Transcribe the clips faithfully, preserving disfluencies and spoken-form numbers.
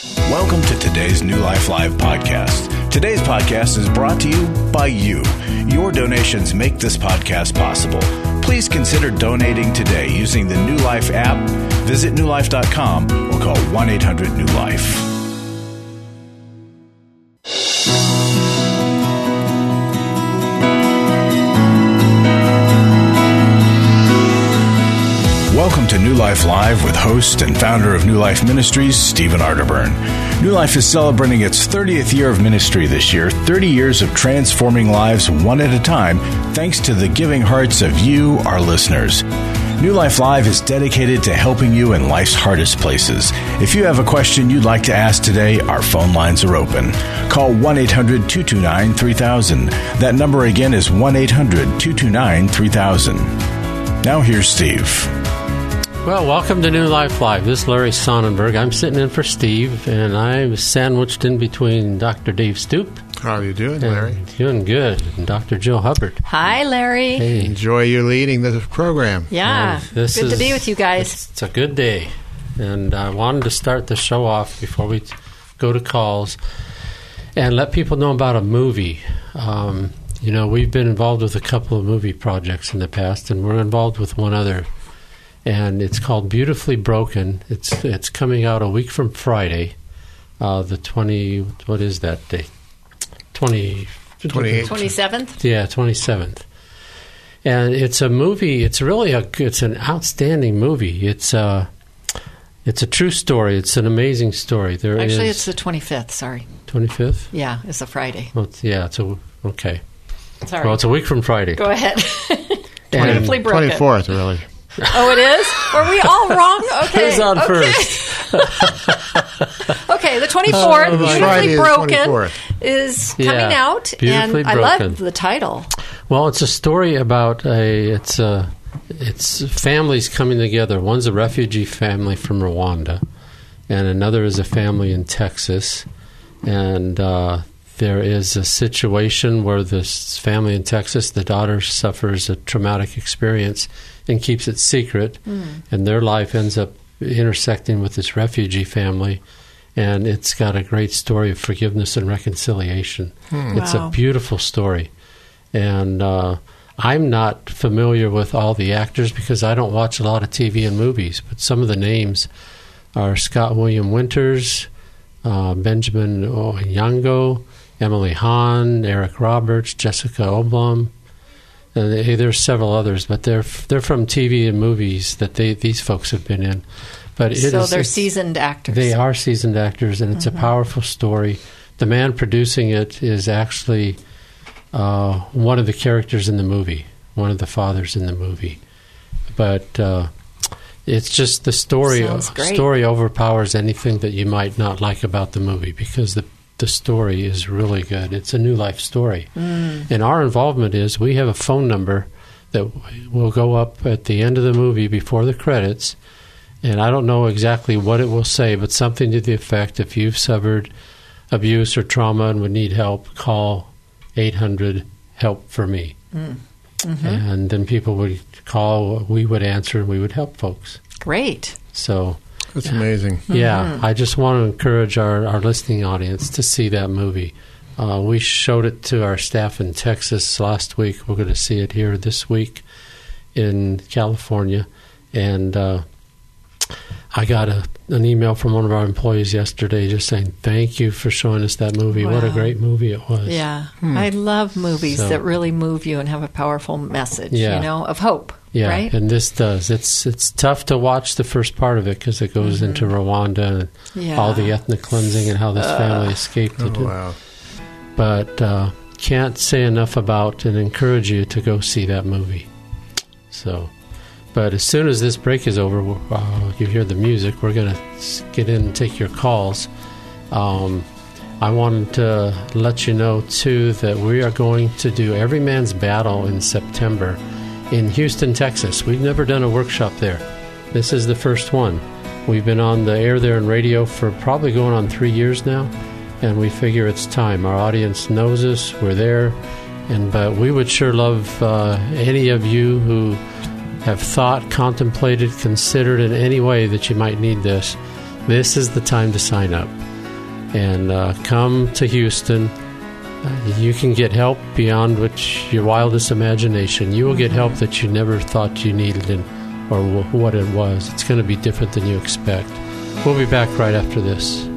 Welcome to today's New Life Live podcast. Today's podcast is brought to you by you. Your donations make this podcast possible. Please consider donating today using the New Life app. Visit new life dot com or call one eight hundred new life. Welcome to New Life Live with host and founder of New Life Ministries, Stephen Arterburn. New Life is celebrating its thirtieth year of ministry this year, thirty years of transforming lives one at a time, thanks to the giving hearts of you, our listeners. New Life Live is dedicated to helping you in life's hardest places. If you have a question you'd like to ask today, our phone lines are open. Call one eight hundred two two nine three thousand. That number again is one eight hundred two two nine three thousand. Now here's Steve. Well, welcome to New Life Live. This is Larry Sonnenberg. I'm sitting in for Steve, and I'm sandwiched in between Doctor Dave Stoop. How are you doing, Larry? Doing good. And Doctor Jill Hubbard. Hi, Larry. Hey. Enjoy you leading the program. Yeah, Uh, this good is, to be with you guys. It's, it's a good day, and I wanted to start the show off before we go to calls and let people know about a movie. Um, you know, we've been involved with a couple of movie projects in the past, and we're involved with one other. And it's called Beautifully Broken. It's it's coming out a week from Friday, uh, the twenty. What is that day? Twenty. twenty-eighth. twenty-seventh? Yeah, twenty seventh. And it's a movie. It's really a. It's an outstanding movie. It's a. It's a true story. It's an amazing story. There Actually, is it's the twenty-fifth. Sorry. twenty fifth. Yeah, it's a Friday. Well, it's, yeah, it's a okay. Sorry. Well, it's a week from Friday. Go ahead. And Beautifully Broken. twenty-fourth, really. Oh, it is? Were we all wrong? Okay. Who's on okay. first? Okay, the twenty-fourth, Oh, Beautifully Friday the Broken, twenty-fourth. is Yeah, coming out. Beautifully and I Broken. love the title. Well, it's a story about a. It's a. It's families coming together. One's a refugee family from Rwanda, and another is a family in Texas. And uh, there is a situation where this family in Texas, the daughter suffers a traumatic experience and keeps it secret, mm. and their life ends up intersecting with this refugee family. And it's got a great story of forgiveness and reconciliation. Hmm. It's Wow. a beautiful story. And uh, I'm not familiar with all the actors because I don't watch a lot of T V and movies, but some of the names are Scott William Winters, uh, Benjamin Onyango, Emily Hahn, Eric Roberts, Jessica Oblom. And they, there's several others, but they're they're from T V and movies that they these folks have been in. But it so is, they're seasoned actors. They are seasoned actors, and it's mm-hmm. a powerful story. The man producing it is actually uh, one of the characters in the movie, one of the fathers in the movie. But uh, it's just the story. Story overpowers anything that you might not like about the movie because the the story is really good. It's a New Life story, mm. and our involvement is we have a phone number that will go up at the end of the movie before the credits. And I don't know exactly what it will say, but something to the effect, if you've suffered abuse or trauma and would need help, call eight hundred help for me. Mm. Mm-hmm. And then people would call, we would answer, and we would help folks. Great. So that's yeah. amazing. Yeah, mm-hmm. I just want to encourage our, our listening audience to see that movie. Uh, we showed it to our staff in Texas last week. We're going to see it here this week in California. And uh I got a, an email from one of our employees yesterday just saying, thank you for showing us that movie. Wow. What a great movie it was. Yeah. Hmm. I love movies so, that really move you and have a powerful message, yeah. you know, of hope. Yeah, right? And this does. It's it's tough to watch the first part of it because it goes mm-hmm. into Rwanda and yeah. all the ethnic cleansing and how this uh, family escaped it. Oh, wow. But uh, can't say enough about and encourage you to go see that movie. So... But as soon as this break is over, uh, you hear the music, we're going to get in and take your calls. Um, I wanted to let you know, too, that we are going to do Every Man's Battle in September in Houston, Texas. We've never done a workshop there. This is the first one. We've been on the air there and radio for probably going on three years now, and we figure it's time. Our audience knows us. We're there. and But we would sure love uh, any of you who have thought, contemplated, considered in any way that you might need this, this is the time to sign up. And uh, come to Houston. Uh, you can get help beyond which your wildest imagination. You will get help that you never thought you needed and, or w- what it was. It's going to be different than you expect. We'll be back right after this.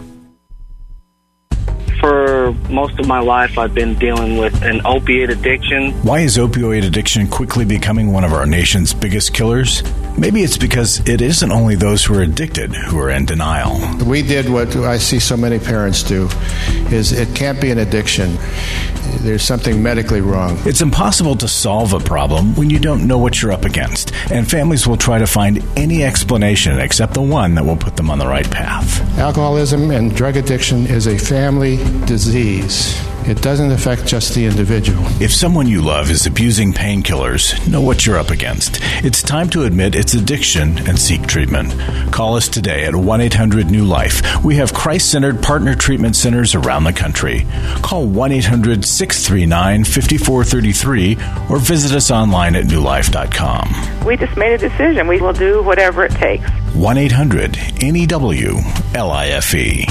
For most of my life, I've been dealing with an opiate addiction. Why is opioid addiction quickly becoming one of our nation's biggest killers? Maybe it's because it isn't only those who are addicted who are in denial. We did what I see so many parents do, is it can't be an addiction. There's something medically wrong. It's impossible to solve a problem when you don't know what you're up against, and families will try to find any explanation except the one that will put them on the right path. Alcoholism and drug addiction is a family disease. It doesn't affect just the individual. If someone you love is abusing painkillers, know what you're up against. It's time to admit it's addiction and seek treatment. Call us today at one eight hundred new life. We have Christ-centered partner treatment centers around the country. Call one eight hundred six three nine five four three three or visit us online at new life dot com. We just made a decision. We will do whatever it takes. one eight hundred N E W L I F E.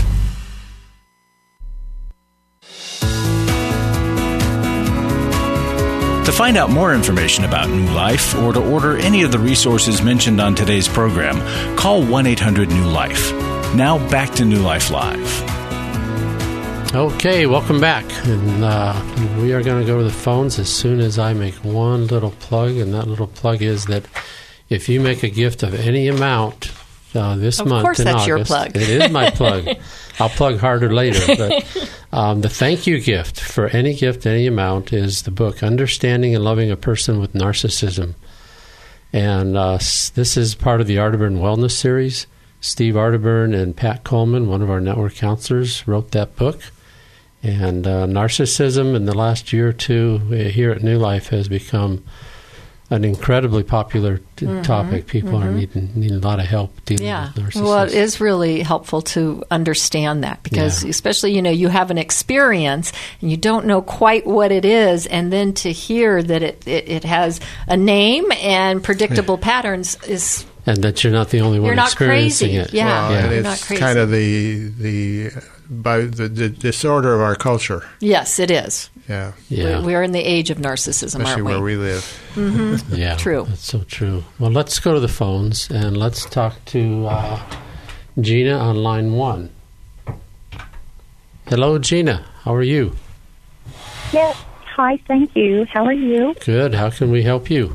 To find out more information about New Life or to order any of the resources mentioned on today's program, call one eight hundred new life. Now back to New Life Live. Okay, welcome back. And uh, we are going to go to the phones as soon as I make one little plug, and that little plug is that if you make a gift of any amount uh, this of month course in that's August, your plug. It is my plug. I'll plug harder later, but um, the thank you gift for any gift, any amount, is the book Understanding and Loving a Person with Narcissism. And uh, this is part of the Arterburn Wellness Series. Steve Arterburn and Pat Coleman, one of our network counselors, wrote that book. And uh, narcissism in the last year or two here at New Life has become an incredibly popular t- mm-hmm, topic. People mm-hmm. are needing, needing a lot of help dealing yeah. with narcissists. Well, it is really helpful to understand that because, yeah. especially, you know, you have an experience and you don't know quite what it is, and then to hear that it, it, it has a name and predictable yeah. patterns is. And that you're not the only one you're not experiencing crazy. it. Yeah, well, yeah. And you're it's not crazy. kind of the the by the, the disorder of our culture. Yes, it is. Yeah, yeah. We, we're in the age of narcissism, especially aren't we? where we live. Mm-hmm. Yeah, true. That's so true. Well, let's go to the phones and let's talk to uh, Gina on line one. Hello, Gina. How are you? Yes. Hi. Thank you. How are you? Good. How can we help you?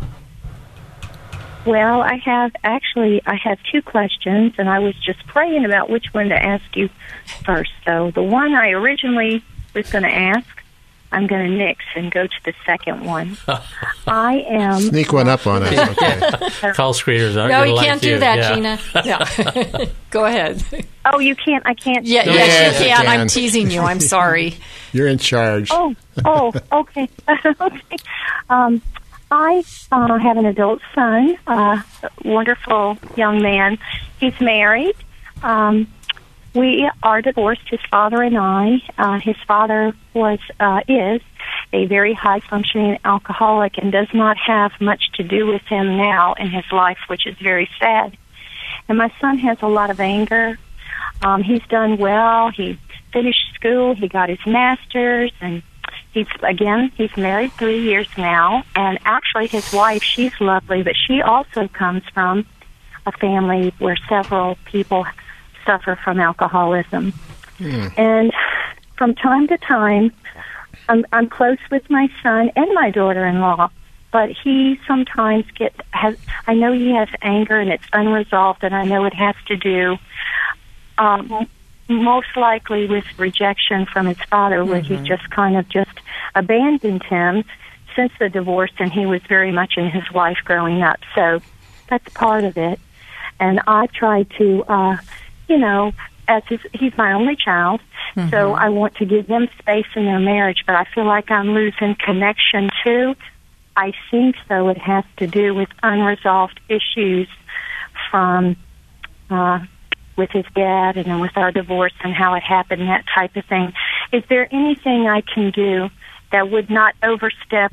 Well, I have actually, I have two questions, and I was just praying about which one to ask you first. So the one I originally was going to ask, I'm going to nix and go to the second one. I am... Sneak one up on us. Okay. Call screeners aren't No, gonna you like can't do you. that, yeah. Gina. No. Go ahead. Oh, you can't, I can't... Yeah, No, yes, yes, you you can. can. I'm teasing you. I'm sorry. You're in charge. Oh, oh, okay. okay. Um, I uh, have an adult son, a uh, wonderful young man. He's married. Um, we are divorced, his father and I. Uh, his father was uh, is a very high-functioning alcoholic and does not have much to do with him now in his life, which is very sad. And my son has a lot of anger. Um, he's done well. He finished school. He got his master's, and he's, again, he's married three years now. And actually his wife, she's lovely, but she also comes from a family where several people suffer from alcoholism. Mm. And from time to time, I'm, I'm close with my son and my daughter-in-law, but he sometimes get has. I know he has anger and it's unresolved, and I know it has to do um, most likely with rejection from his father, where mm-hmm. he just kind of just abandoned him since the divorce, and he was very much in his life growing up. So that's part of it. And I try to, uh, you know, as his, he's my only child, mm-hmm. so I want to give them space in their marriage, but I feel like I'm losing connection too. I think, though, it has to do with unresolved issues from uh, with his dad and then with our divorce and how it happened, that type of thing. Is there anything I can do that would not overstep?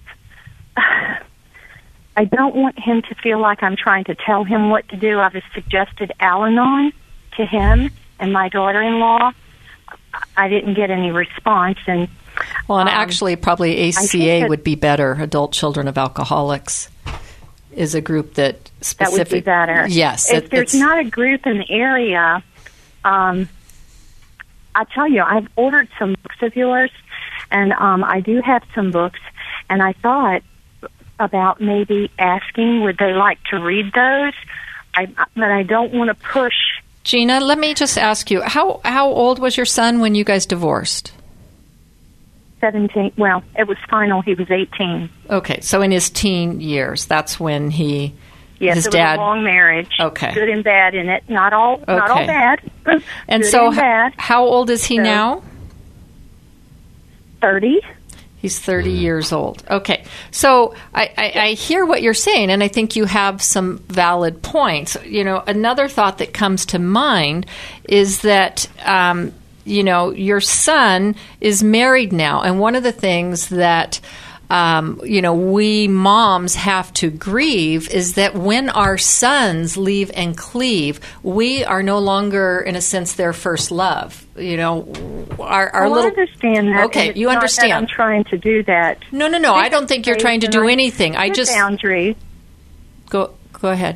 I don't want him to feel like I'm trying to tell him what to do. I've suggested Al-Anon to him and my daughter-in-law, I didn't get any response. And well, and um, actually, probably A C A that, would be better. Adult Children of Alcoholics is a group that specific. That would be better. Yes, if it, there's it's, not a group in the area, um, I tell you, I've ordered some books of yours, and um, I do have some books, and I thought about maybe asking would they like to read those, I, but I don't want to push. Gina, let me just ask you, how how old was your son when you guys divorced? seventeen. Well, it was final. He was eighteen. Okay, so in his teen years, that's when he, yes, his it dad. was a long marriage. Okay, good and bad in it. Not all, okay. not all bad. And good so, and bad. how old is he so, now? Thirty. He's thirty years old. Okay. So I, I, I hear what you're saying, and I think you have some valid points. You know, another thought that comes to mind is that, um, you know, your son is married now. And one of the things that, um, you know, we moms have to grieve is that when our sons leave and cleave, we are no longer, in a sense, their first love. You know, our, our well, little. I understand that. Okay, and you it's not understand. that I'm trying to do that. No, no, no. I don't think you're trying to do anything. I just boundaries. Go, go ahead.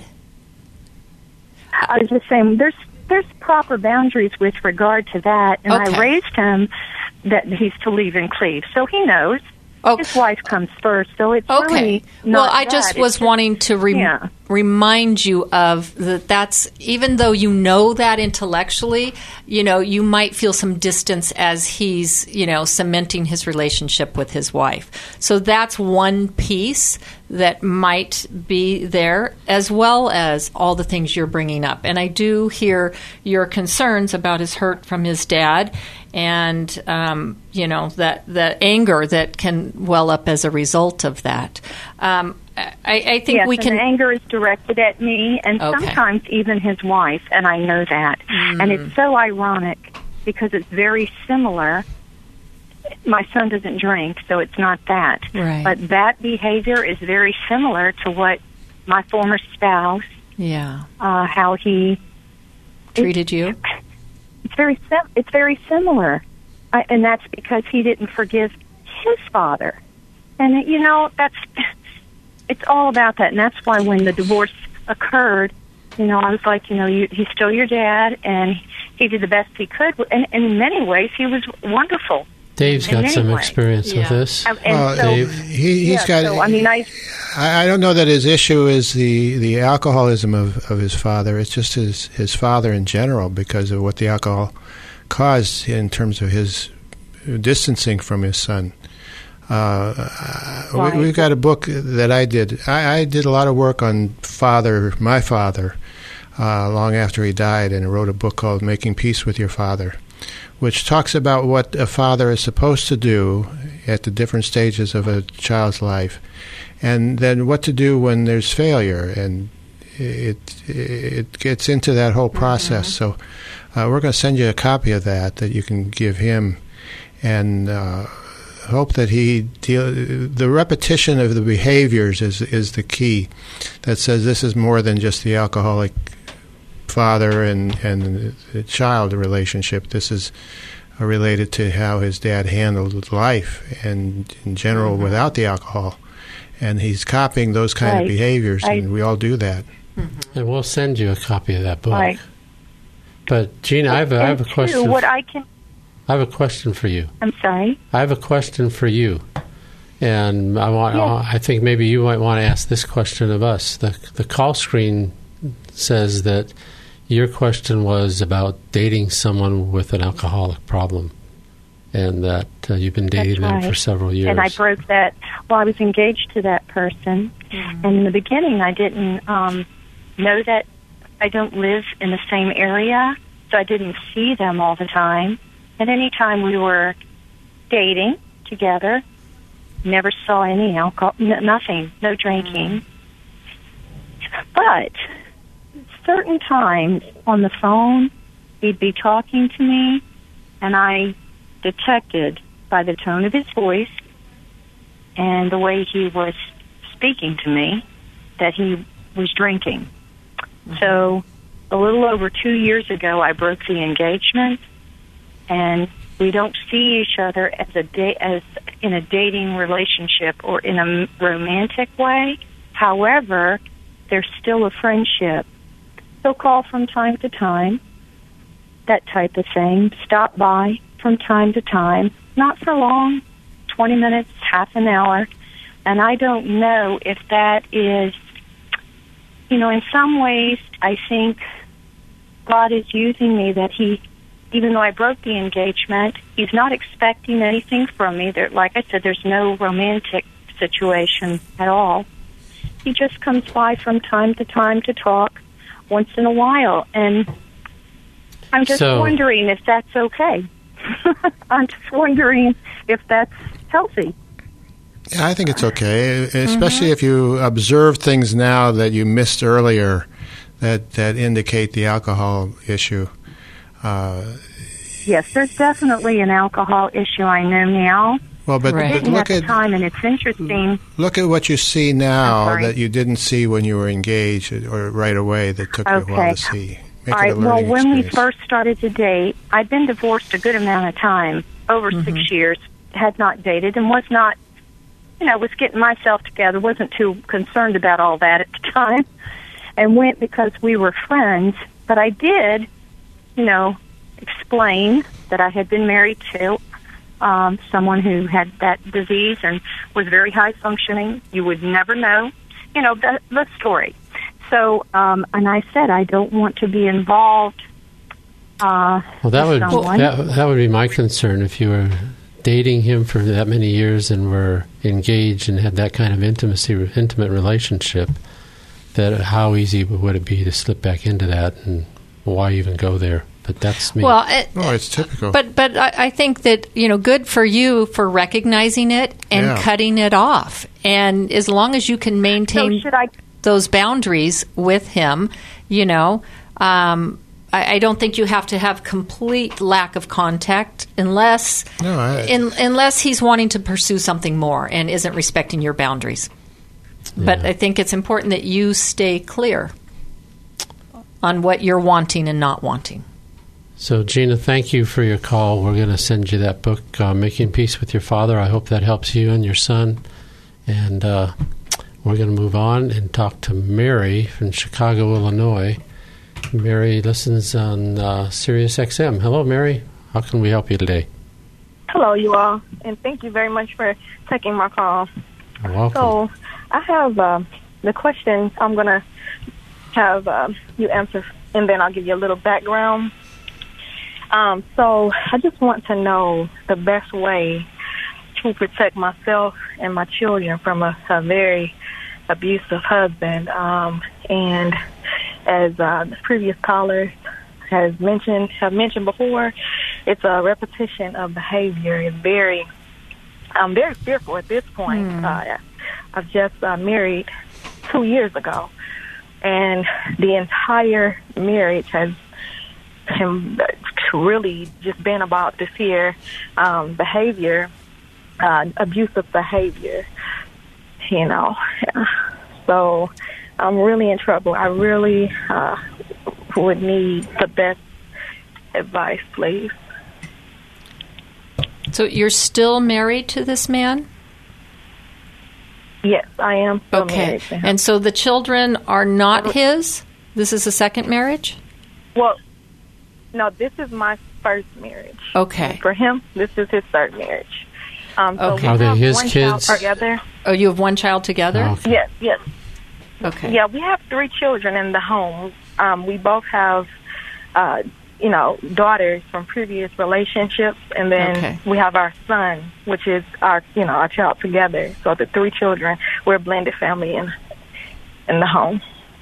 I was just saying, there's there's proper boundaries with regard to that, and Okay. I raised him that he's to leave and cleave, so he knows. Oh. His wife comes first, so it's Okay. really Well, not I that. just It's was just- wanting to re- yeah. remind you of that. That's even though you know that intellectually, you know, you might feel some distance as he's, you know, cementing his relationship with his wife. So that's one piece that might be there, as well as all the things you're bringing up. And I do hear your concerns about his hurt from his dad, and um, you know that the anger that can well up as a result of that. Um, I, I think yes, we can. And the anger is directed at me, and Okay. sometimes even his wife, and I know that. Mm. And it's so ironic because it's very similar. My son doesn't drink, so it's not that. Right. But that behavior is very similar to what my former spouse, Yeah, uh, how he treated you. It's very sim- it's very similar, I, and that's because he didn't forgive his father. And you know that's it's all about that, and that's why when the divorce occurred, you know, I was like, you know, you, he's still your dad, and he did the best he could, and, and in many ways he was wonderful. Dave's In got many some ways. experience Yeah. with this. And, and Well, so, Dave? He, he's yeah, got. so, I mean, I I, I don't know that his issue is the, the alcoholism of, of his father. It's just his, his father in general because of what the alcohol caused in terms of his distancing from his son. Uh, Right. we, we've got a book that I did. I, I did a lot of work on father, my father, uh, long after he died, and I wrote a book called Making Peace with Your Father, which talks about what a father is supposed to do at the different stages of a child's life, and then what to do when there's failure, and it it gets into that whole process. Mm-hmm. So uh, we're going to send you a copy of that that you can give him, and uh, hope that he deal. The repetition of the behaviors is is the key. That says this is more than just the alcoholic father and and the child relationship. This is related to how his dad handled life and in general mm-hmm. without the alcohol, and he's copying those kind right. of behaviors, I, and we all do that. Mm-hmm. And we'll send you a copy of that book. Right. But Gina, I have a, I have a two, question. What I can, I have a question for you. I'm sorry. I have a question for you, and I want. Yeah. I think maybe you might want to ask this question of us. The the call screen says that your question was about dating someone with an alcoholic problem, and that uh, you've been dating That's them right. for several years. And I broke that. Well, I was engaged to that person, mm-hmm. and in the beginning, I didn't um, know that I don't live in the same area, so I didn't see them all the time. And any time we were dating together, never saw any alcohol, n- nothing, no drinking. Mm-hmm. But certain times on the phone, he'd be talking to me, and I detected by the tone of his voice and the way he was speaking to me that he was drinking. Mm-hmm. So a little over two years ago, I broke the engagement, and We don't see each other as a da- as in a dating relationship or in a romantic way. However, there's still a friendship. So call from time to time, that type of thing. Stop by from time to time, not for long, twenty minutes, half an hour. And I don't know if that is, you know, in some ways, I think God is using me, that he, even though I broke the engagement, he's not expecting anything from me. There, like I said, there's no romantic situation at all. He just comes by from time to time to talk once in a while. And I'm just So- wondering if that's okay. I'm just wondering if that's healthy. Yeah, I think it's okay, especially mm-hmm. if you observe things now that you missed earlier that, that indicate the alcohol issue. Uh, yes, there's definitely an alcohol issue, I know now. Well, but, right. but look at at the time, and it's interesting. Look at what you see now that you didn't see when you were engaged or right away that took okay. you a while to see. Make All right. it a Well, learning when experience. we first started to date, I'd been divorced a good amount of time, over Mm-hmm. six years, had not dated, and was not, you know, was getting myself together, wasn't too concerned about all that at the time, and went because we were friends. But I did, you know, explain that I had been married to um, someone who had that disease and was very high functioning. You would never know, you know, the, the story. So, um, and I said, I don't want to be involved. Uh, well, that would someone. that, that would be my concern if you were dating him for that many years and were engaged and had that kind of intimacy, intimate relationship. That how easy would it be to slip back into that, and why even go there? But that's me. Well, it, oh, it's typical. But but I, I think that, you know, good for you for recognizing it and Yeah. cutting it off. And as long as you can maintain So should I? those boundaries with him, you know, um, I, I don't think you have to have complete lack of contact unless No, I- in, unless he's wanting to pursue something more and isn't respecting your boundaries. But I think it's important that you stay clear on what you're wanting and not wanting. So, Gina, thank you for your call. We're going to send you that book, uh, Making Peace with Your Father. I hope that helps you and your son. And uh, we're going to move on and talk to Mary from Chicago, Illinois. Mary listens on uh, Sirius X M. Hello, Mary. How can we help you today? Hello, you all, and thank you very much for taking my call. You're welcome. So, I have uh, the question I'm going to have uh, you answer, and then I'll give you a little background. Um, so, I just want to know the best way to protect myself and my children from a, a very abusive husband. Um, and as uh, the previous caller has mentioned, have mentioned before, it's a repetition of behavior. It's very, I'm very fearful at this point. Mm. Uh, I've just uh, married two years ago, and the entire marriage has him really just been about this here um, behavior, uh, abusive behavior, you know. So I'm really in trouble. I really uh, would need the best advice, please. So you're still married to this man? Yes, I am still okay. married to him. And so the children are not his? This is a second marriage? Well, no, this is my first marriage. Okay. For him, this is his third marriage. Um, so okay. we Are they have his one kids? child together. Oh, you have one child together? Oh, okay. Yes, yes. Okay. Yeah, we have three children in the home. Um, we both have, uh, you know, daughters from previous relationships, and then Okay. we have our son, which is our, you know, our child together. So the three children, we're a blended family in in the home.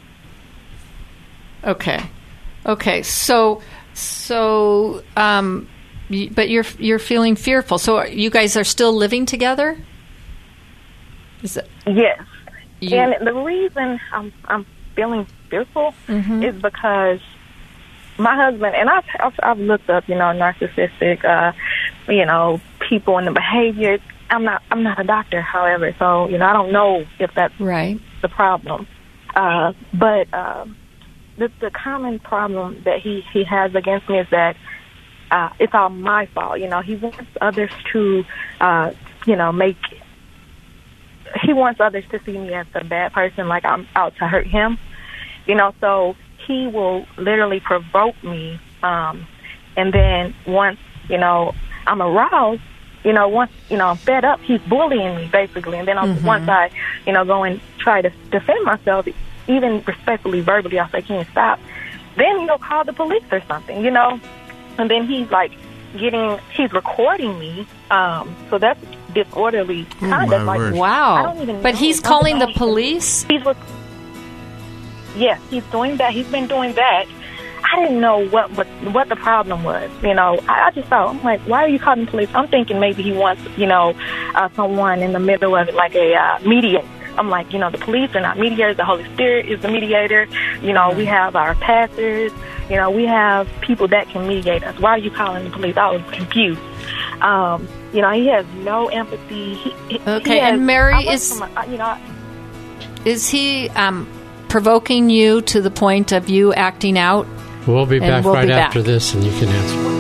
Okay. Okay. So, so, um, y- but you're you're feeling fearful. So you guys are still living together? Is it? Yes. You, And the reason I'm I'm feeling fearful Mhm. is because my husband, and I've, I've I've looked up, you know, narcissistic, uh, you know, people and the behavior. I'm not I'm not a doctor, however, so you know I don't know if that's right. the problem. Uh, but uh, the the common problem that he he has against me is that uh, it's all my fault. You know, he wants others to, uh, you know, make, he wants others to see me as the bad person, like I'm out to hurt him. You know, so he will literally provoke me. Um, and then once, you know, I'm aroused, you know, once, you know, I'm fed up, he's bullying me, basically. And then mm-hmm. once I, you know, go and try to defend myself, even respectfully, verbally, I'll say, can you stop? Then he'll call the police or something, you know. And then he's, like, getting, he's recording me. Um, so that's disorderly kind oh, of like, word. Wow. I don't even but know he's calling the police? He's rec- yes, he's doing that. He's been doing that. I didn't know what what, what the problem was. You know, I, I just thought, I'm like, why are you calling the police? I'm thinking maybe he wants, you know, uh, someone in the middle of it, like a uh, mediator. I'm like, you know, the police are not mediators. The Holy Spirit is the mediator. You know, we have our pastors. You know, we have people that can mediate us. Why are you calling the police? I was confused. Um, you know, he has no empathy. He, okay, he has, and Mary, is, a, you know, is he um, provoking you to the point of you acting out? We'll be back we'll right be after back. this, and you can answer.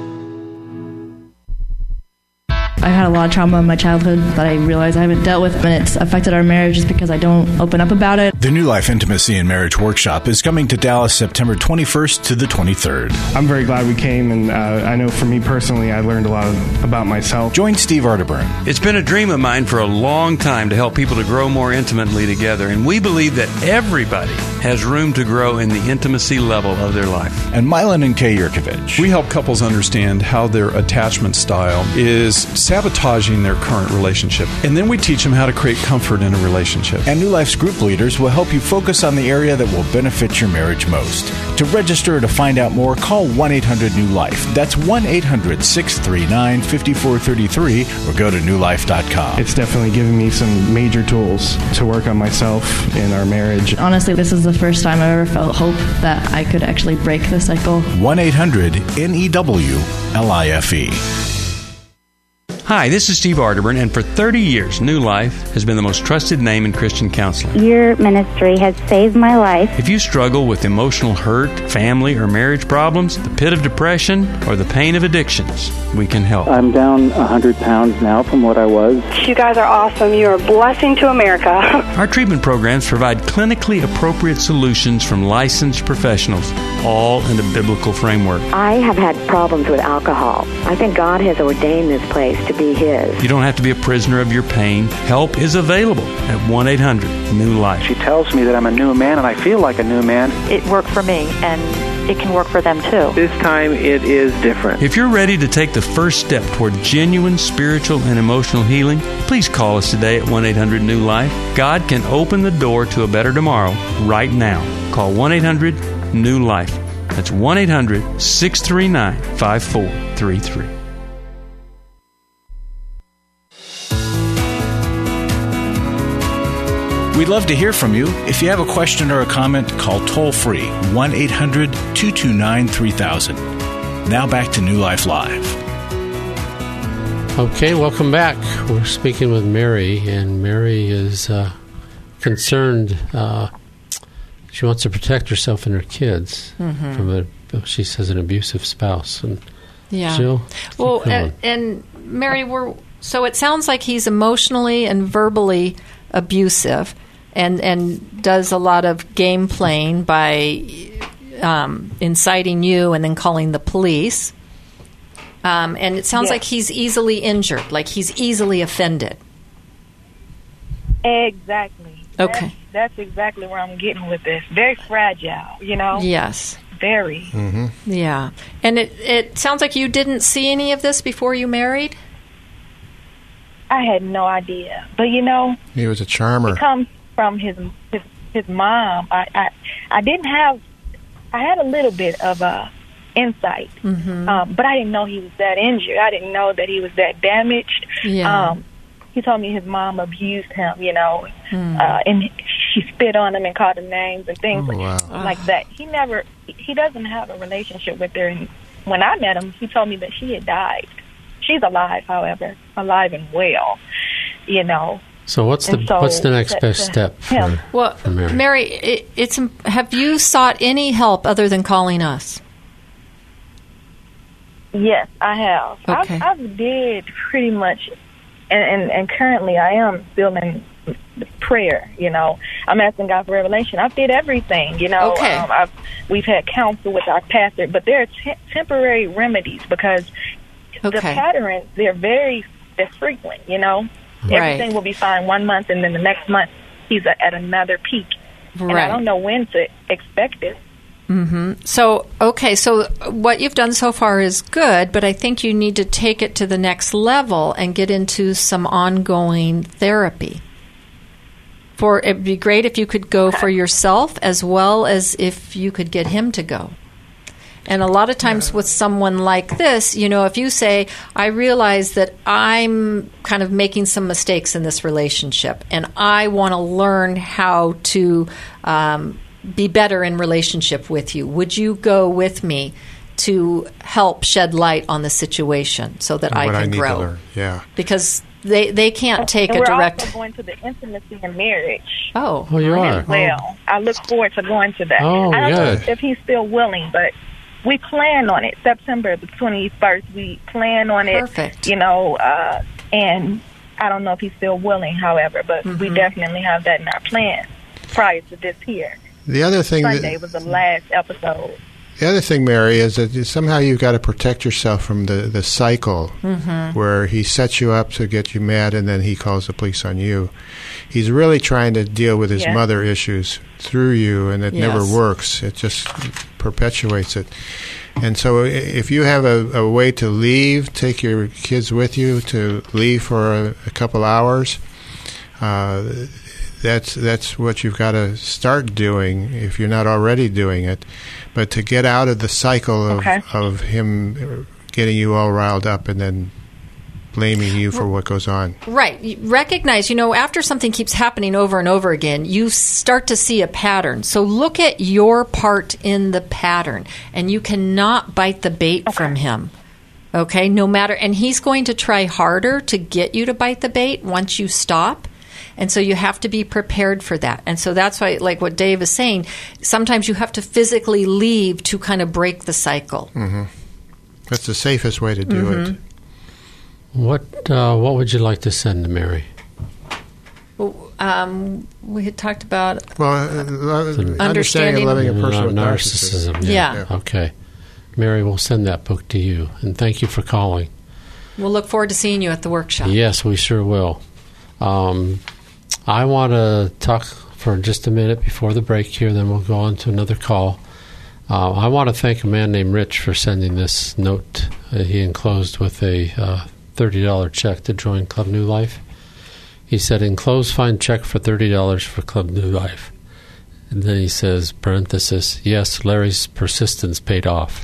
I had a lot of trauma in my childhood that I realize I haven't dealt with, and it's affected our marriage just because I don't open up about it. The New Life Intimacy and Marriage Workshop is coming to Dallas September twenty-first to the twenty-third. I'm very glad we came, and uh, I know for me personally, I learned a lot of, about myself. Join Steve Arterburn. It's been a dream of mine for a long time to help people to grow more intimately together, and we believe that everybody has room to grow in the intimacy level of their life. And Milan and Kay Yurkovich. We help couples understand how their attachment style is sabotaging their current relationship. And then we teach them how to create comfort in a relationship. And New Life's group leaders will help you focus on the area that will benefit your marriage most. To register or to find out more, call one eight hundred new life. That's one eight hundred six three nine five four three three or go to new life dot com. It's definitely given me some major tools to work on myself in our marriage. Honestly, this is the first time I've ever felt hope that I could actually break the cycle. one eight hundred N E W L I F E. Hi, this is Steve Arterburn, and for thirty years, New Life has been the most trusted name in Christian counseling. Your ministry has saved my life. If you struggle with emotional hurt, family or marriage problems, the pit of depression, or the pain of addictions, we can help. I'm down one hundred pounds now from what I was. You guys are awesome. You're a blessing to America. Our treatment programs provide clinically appropriate solutions from licensed professionals, all in a biblical framework. I have had problems with alcohol. I think God has ordained this place to be His. You don't have to be a prisoner of your pain. Help is available at one eight hundred new life. She tells me that I'm a new man, and I feel like a new man. It worked for me, and it can work for them too. This time it is different. If you're ready to take the first step toward genuine spiritual and emotional healing, please call us today at one eight hundred new life. God can open the door to a better tomorrow right now. Call one eight hundred new life. That's one eight hundred six three nine five four three three. We'd love to hear from you. If you have a question or a comment, call toll-free one eight hundred two two nine three thousand. Now back to New Life Live. Okay, welcome back. We're speaking with Mary, and Mary is uh, concerned. Uh, she wants to protect herself and her kids mm-hmm. from a, she says, an abusive spouse. And yeah. Jill, well, and, and Mary, we're so it sounds like he's emotionally and verbally abusive. And and does a lot of game playing by um, inciting you and then calling the police. Um, and it sounds yes. like he's easily injured, like he's easily offended. Exactly. Okay. That's, that's exactly where I'm getting with this. Very fragile, you know? Yes. Very. Mm-hmm. Yeah. And it, it sounds like you didn't see any of this before you married? I had no idea. But, you know... He was a charmer. It comes from his his, his mom. I, I I didn't have... I had a little bit of a insight. Mm-hmm. Um, but I didn't know he was that injured. I didn't know that he was that damaged. Yeah. Um, he told me his mom abused him, you know, mm. uh, and she spit on him and called him names and things oh, like, wow. like that. He never... He doesn't have a relationship with her. And when I met him, he told me that she had died. She's alive, however, alive and well, you know. So what's the so what's the next that, best step for, well, for Mary? Mary, it, it's have you sought any help other than calling us? Yes, I have. Okay. I've, I've did pretty much, and, and, and currently I am still in prayer. You know, I'm asking God for revelation. I've did everything. You know, Okay. um, I've we've had counsel with our pastor, but there are te- temporary remedies because the Okay. patterns they're very they're frequent. You know, Right. everything will be fine one month, and then the next month he's a, at another peak, and I Right. don't know when to expect it. hmm So, okay, so what you've done so far is good, but I think you need to take it to the next level and get into some ongoing therapy. For it'd be great if you could go for yourself as well as if you could get him to go. And a lot of times with someone like this, you know, if you say, I realize that I'm kind of making some mistakes in this relationship and I want to learn how to um, be better in relationship with you, would you go with me to help shed light on the situation so that I what can I need grow? to learn. Yeah. Because they, they can't take and a we're direct... also going to the intimacy in marriage. Oh, Oh, you are. as well. I look forward to going to that. Oh, I don't good. know if he's still willing, but we plan on it. September the twenty-first, we plan on it. Perfect. You know, uh, and I don't know if he's still willing, however, but we Mhm. definitely have that in our plan prior to this here. The other thing that, Sunday was the last episode. The other thing, Mary, is that somehow you've got to protect yourself from the, the cycle Mhm. where he sets you up to get you mad and then he calls the police on you. He's really trying to deal with his Yeah. mother issues through you, and it never Yes. works. It just perpetuates it. And so i- if you have a, a way to leave, take your kids with you to leave for a, a couple hours, uh, that's that's what you've got to start doing if you're not already doing it. But to get out of the cycle of, Okay. of him getting you all riled up and then blaming you for what goes on. Right. You recognize, you know, after something keeps happening over and over again, you start to see a pattern. So look at your part in the pattern, and you cannot bite the bait from him. Okay? No matter, and he's going to try harder to get you to bite the bait once you stop. And so you have to be prepared for that. And so that's why, like what Dave is saying, sometimes you have to physically leave to kind of break the cycle. hmm That's the safest way to do Mhm. it. What uh, what would you like to send to Mary? Um, we had talked about Well, uh, lo- understanding Understanding- and loving a person with narcissism. narcissism. Yeah. Okay. Mary, we'll send that book to you. And thank you for calling. We'll look forward to seeing you at the workshop. Yes, we sure will. Um, I want to talk for just a minute before the break here, then we'll go on to another call. Uh, I want to thank a man named Rich for sending this note. Uh, he enclosed with a uh, thirty dollars check to join Club New Life. He said, enclosed, find check for thirty dollars for Club New Life. And then he says, parenthesis, yes, Larry's persistence paid off.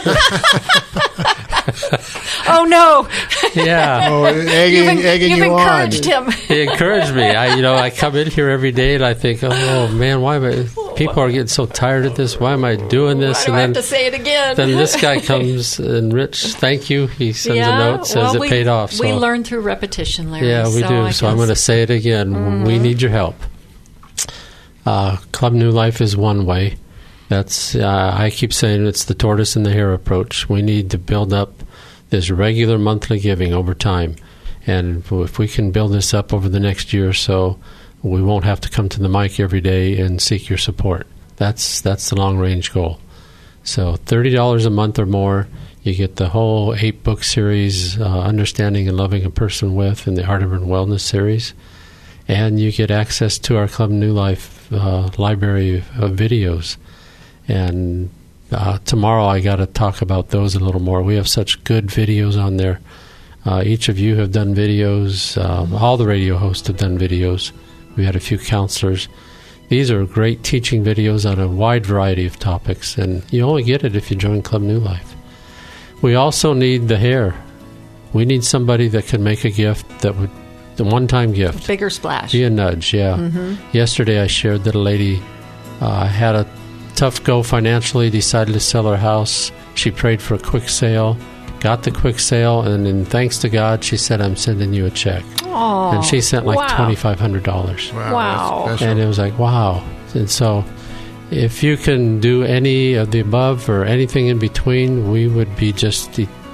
Oh, no. Yeah. Oh, egging, You've, en- egging you've you encouraged on. him. He encouraged me. I, you know, I come in here every day and I think, oh man, why am I? People are getting so tired of this. Why am I doing this? Why do and I then, have to say it again? then this guy comes and Rich, thank you. He sends yeah, a note, says well, it we, paid off. So we learn through repetition, Larry. yeah, we so do. I So I'm guess- going to say it again. Mhm. We need your help. Uh, Club New Life is one way. That's uh, I keep saying it's the tortoise and the hare approach. We need to build up this regular monthly giving over time. And if we can build this up over the next year or so, we won't have to come to the mic every day and seek your support. That's that's the long-range goal. So thirty dollars a month or more, you get the whole eight-book series, uh, Understanding and Loving a Person With, and the Art of Wellness series. And you get access to our Club New Life uh, library of videos. And uh, tomorrow I got to talk about those a little more. We have such good videos on there. Uh, each of you have done videos. Uh, all the radio hosts have done videos. We had a few counselors. These are great teaching videos on a wide variety of topics, and you only get it if you join Club New Life. We also need the hair. We need somebody that can make a gift that would, the one-time gift. Bigger splash. Be a nudge, yeah. Mhm. Yesterday I shared that a lady uh, had a tough go financially, decided to sell her house. She prayed for a quick sale, got the quick sale, and in thanks to God, she said, I'm sending you a check. Aw, And she sent like wow. twenty-five hundred dollars. Wow. Wow. that's special. And it was like, wow. And so if you can do any of the above or anything in between, we would be just e-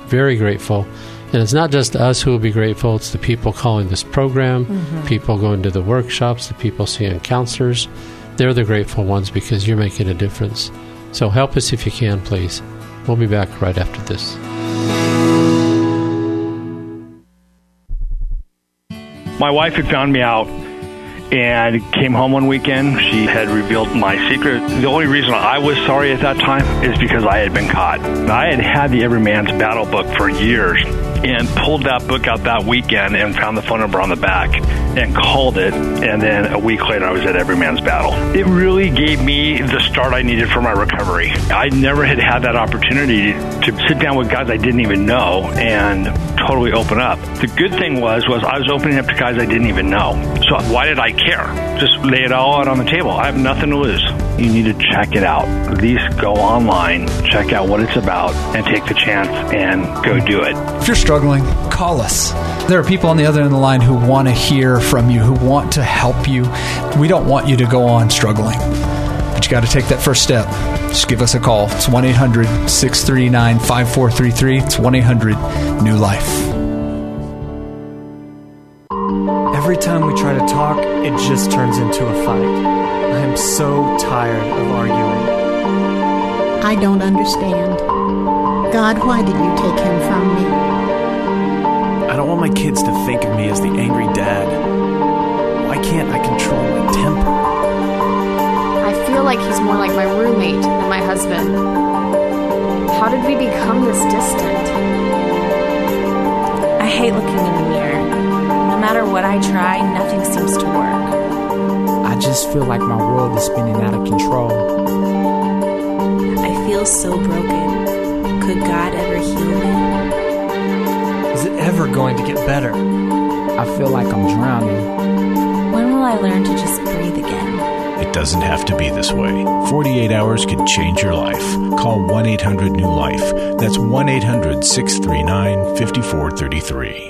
very grateful. And it's not just us who will be grateful, it's the people calling this program, mm-hmm. people going to the workshops, the people seeing counselors. They're the grateful ones because you're making a difference. So help us if you can, please. We'll be back right after this. My wife had found me out and came home one weekend. She had revealed my secret. The only reason I was sorry at that time is because I had been caught. I had had the Every Man's Battle book for years and pulled that book out that weekend and found the phone number on the back and called it. And then a week later, I was at Every Man's Battle. It really gave me the start I needed for my recovery. I never had had that opportunity to sit down with guys I didn't even know and totally open up. The good thing was, was I was opening up to guys I didn't even know. So why did I care? Just lay it all out on the table. I have nothing to lose. You need to check it out. At least go online, check out what it's about, and take the chance and go do it. If you're struggling, call us. There are people on the other end of the line who want to hear from you, who want to help you. We don't want you to go on struggling, but you got to take that first step. Just give us a call. It's one eight hundred six three nine five four three three. It's one eight hundred new life. Every time we try to talk, it just turns into a fight. I am so tired of arguing. I don't understand. God, why did you take him from me? I don't want my kids to think of me as the angry dad. Why can't I control my temper? I feel like he's more like my roommate than my husband. How did we become this distant? I hate looking in the mirror. No matter what I try, nothing seems to work. I just feel like my world is spinning out of control. I feel so broken. Could God ever heal me? Is it ever going to get better? I feel like I'm drowning. When will I learn to just breathe again? It doesn't have to be this way. forty-eight hours could change your life. Call one eight hundred new life. That's one eight hundred six three nine five four three three.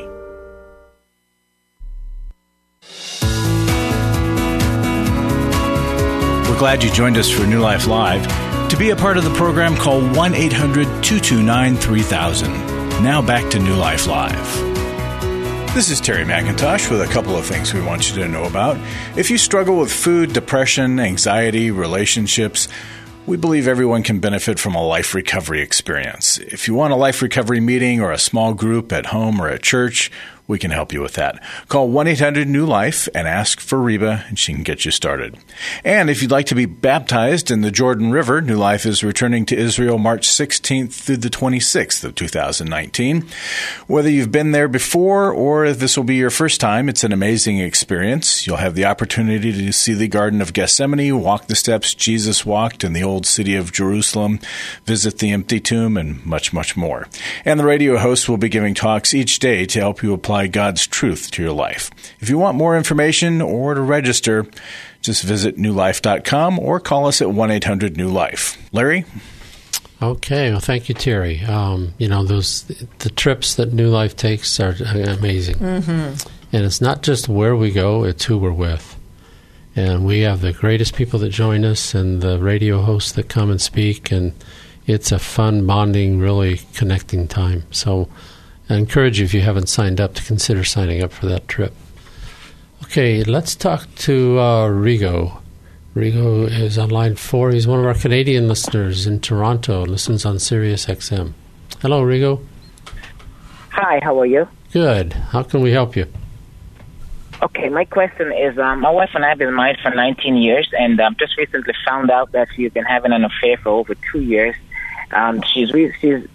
We're glad you joined us for New Life Live. To be a part of the program, call one eight hundred two two nine three thousand. Now back to New Life Live. This is Terry McIntosh with a couple of things we want you to know about. If you struggle with food, depression, anxiety, relationships, we believe everyone can benefit from a life recovery experience. If you want a life recovery meeting or a small group at home or at church, we can help you with that. Call one eight hundred new life and ask for Reba, and she can get you started. And if you'd like to be baptized in the Jordan River, New Life is returning to Israel March sixteenth through the twenty-sixth of two thousand nineteen. Whether you've been there before or if this will be your first time, it's an amazing experience. You'll have the opportunity to see the Garden of Gethsemane, walk the steps Jesus walked in the old city of Jerusalem, visit the empty tomb, and much, much more. And the radio host will be giving talks each day to help you apply God's truth to your life. If you want more information or to register, just visit new life dot com or call us at one eight hundred new life. Larry? Okay, well, thank you, Terry. Um, you know, those the trips that New Life takes are amazing. Mm-hmm. And it's not just where we go, it's who we're with. And we have the greatest people that join us and the radio hosts that come and speak, and it's a fun, bonding, really connecting time. So I encourage you, if you haven't signed up, to consider signing up for that trip. Okay, let's talk to uh, Rigo. Rigo is on line four. He's one of our Canadian listeners in Toronto, listens on Sirius X M. Hello, Rigo. Hi, how are you? Good. How can we help you? Okay, my question is, um, my wife and I have been married for nineteen years, and um, just recently found out that she's been having an affair for over two years. Um, she's re- she's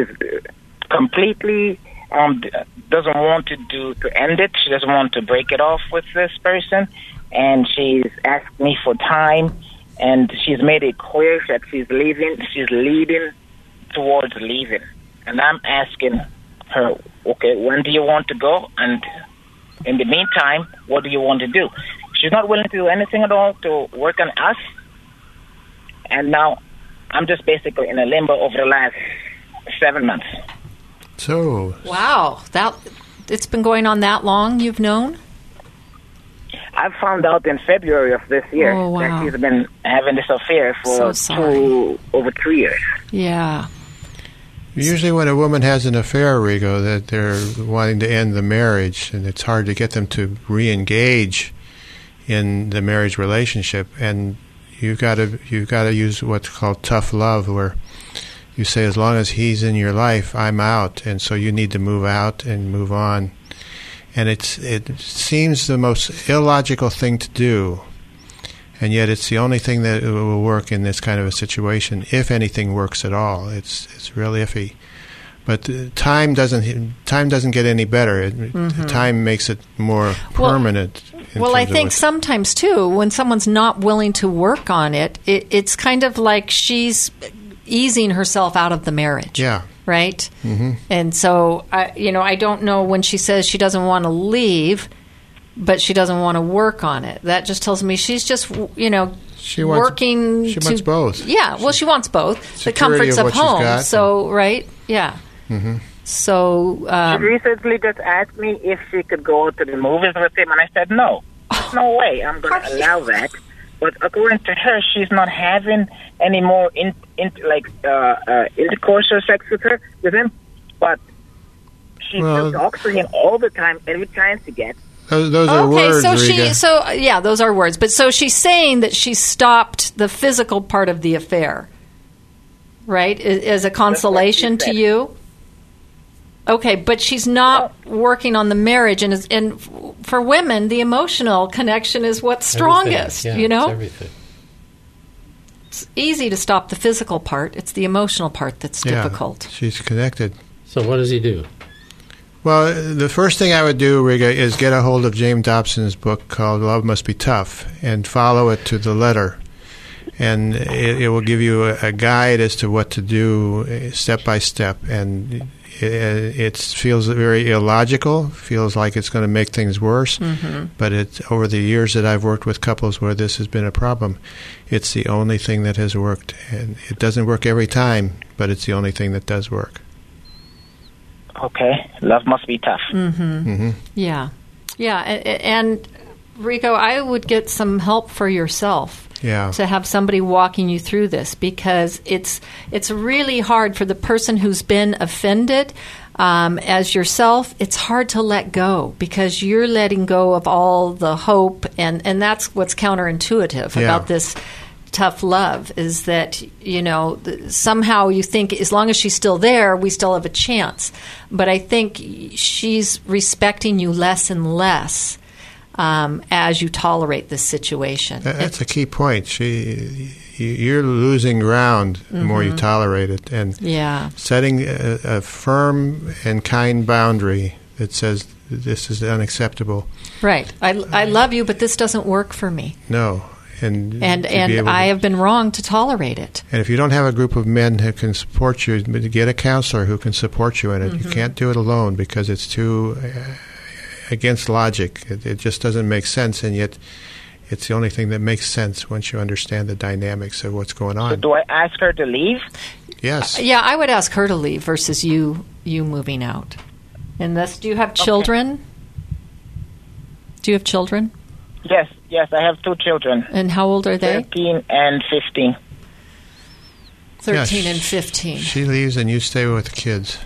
completely um, doesn't want to do to end it. She doesn't want to break it off with this person, and she's asked me for time, and she's made it clear that she's leaving. She's leading towards leaving, and I'm asking her, okay, when do you want to go? And in the meantime, what do you want to do? She's not willing to do anything at all to work on us, and now I'm just basically in a limbo over the last seven months. So, wow, that it's been going on that long. You've known? I found out in February of this year oh, wow. that she's been having this affair for so two over three years. Yeah. Usually when a woman has an affair, Rigo, that they're wanting to end the marriage, and it's hard to get them to re-engage in the marriage relationship. And you've got to you've got to use what's called tough love, where you say, as long as he's in your life, I'm out, and so you need to move out and move on. And it's it seems the most illogical thing to do, and yet it's the only thing that will work in this kind of a situation, if anything works at all. It's it's real iffy. But time doesn't time doesn't get any better. It, Mm-hmm. Time makes it more permanent. in Well, I terms of think what- sometimes, too, when someone's not willing to work on it, it, it's kind of like she's easing herself out of the marriage. Yeah. Right? Mm-hmm. And so, I, you know, I don't know when she says she doesn't want to leave, but she doesn't want to work on it. That just tells me she's just, you know, She wants- working. she to, wants both. Yeah, well, she wants both. The Security comforts of of, what she's home. got. So, right? Yeah. Mm-hmm. So, um, she recently just asked me if she could go to the movies with him, and I said no. No way I'm going to allow that. But according to her, she's not having any more in, in like uh, uh, intercourse or sex with her with him. But she Well- still talks to him all the time, every chance she gets. Those, those are okay, words, so she, Riga. so uh, yeah, those are words. But so she's saying that she stopped the physical part of the affair, right? I- As a consolation to you. Okay, but she's not working on the marriage, and is, and for women, the emotional connection is what's strongest. Everything. Yeah, you know, it's everything. it's easy to stop the physical part. It's the emotional part that's Yeah, difficult. she's connected. So what does he do? Well, the first thing I would do, Riga, is get a hold of James Dobson's book called Love Must Be Tough and follow it to the letter. And it, it will give you a, a guide as to what to do uh, step by step. And it, it feels very illogical, feels like it's going to make things worse. Mhm. But it, over the years that I've worked with couples where this has been a problem, it's the only thing that has worked. And it doesn't work every time, but it's the only thing that does work. Okay, love must be tough. Mm-hmm. Mm-hmm. Yeah, yeah, and, and Rico, I would get some help for yourself. Yeah. To have somebody walking you through this, because it's it's really hard for the person who's been offended. Um, as yourself, it's hard to let go because you're letting go of all the hope, and, and that's what's counterintuitive Yeah. about this tough love, is that, you know, th- somehow you think as long as she's still there, we still have a chance. But I think she's respecting you less and less um, as you tolerate this situation. That- That's a key point. She, you- you're losing ground the more you Mhm. tolerate it, and Yeah. setting a, a firm and kind boundary that says this is unacceptable. Right. I, I love you, but this doesn't work for me. No, and And to be and able to- I have been wrong to tolerate it. And if you don't have a group of men who can support you, get a counselor who can support you in it. Mhm. You can't do it alone because it's too uh, against logic. It, it just doesn't make sense, and yet it's the only thing that makes sense once you understand the dynamics of what's going So on. do I ask her to leave? Yes. Yeah, I would ask her to leave versus you you moving out. And this, do you have children? Do you have children? Yes, yes, I have two children. And how old are they? thirteen and fifteen. thirteen Yeah, and fifteen. She leaves and you stay with the kids.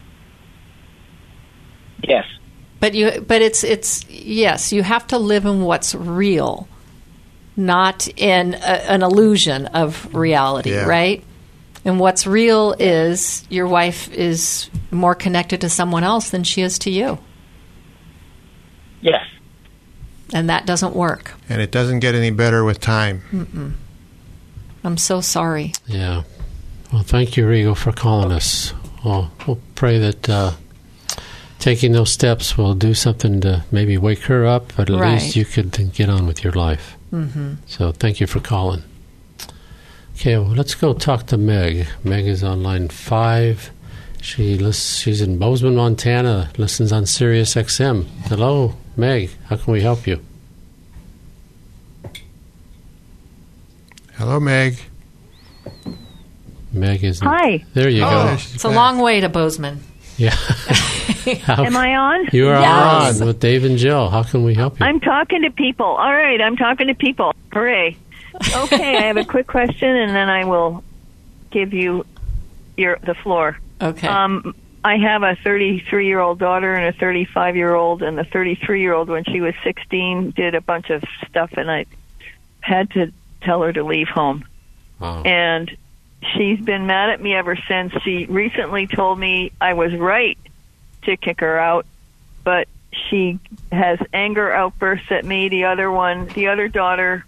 Yes. But you but it's it's yes, you have to live in what's real, not in a, an illusion of reality, Yeah. right? And what's real is your wife is more connected to someone else than she is to you. Yes. And that doesn't work. And it doesn't get any better with time. Mm-mm. I'm so sorry. Yeah. Well, thank you, Rigo, for calling us. Well, we'll pray that uh, taking those steps will do something to maybe wake her up, but at Right. least you could then get on with your life. Mm-hmm. So thank you for calling. Okay, well, let's go talk to Meg. Meg is on line five. She listens, she's in Bozeman, Montana, listens on Sirius X M. Hello, Meg. How can we help you? Hello, Meg. Meg is. Hi. There you Oh, go. it's a long way to Bozeman. Yeah. How- Am I on? You are Yes. on with Dave and Jill. How can we help you? I'm talking to people. All right, I'm talking to people. Hooray. Okay, I have a quick question, and then I will give you your the floor. Okay. Um, I have a thirty-three-year-old daughter and a thirty-five-year-old, and the thirty-three-year-old, when she was sixteen, did a bunch of stuff, and I had to tell her to leave home. Wow. And she's been mad at me ever since. She recently told me I was right to kick her out, but she has anger outbursts at me. The other one, the other daughter,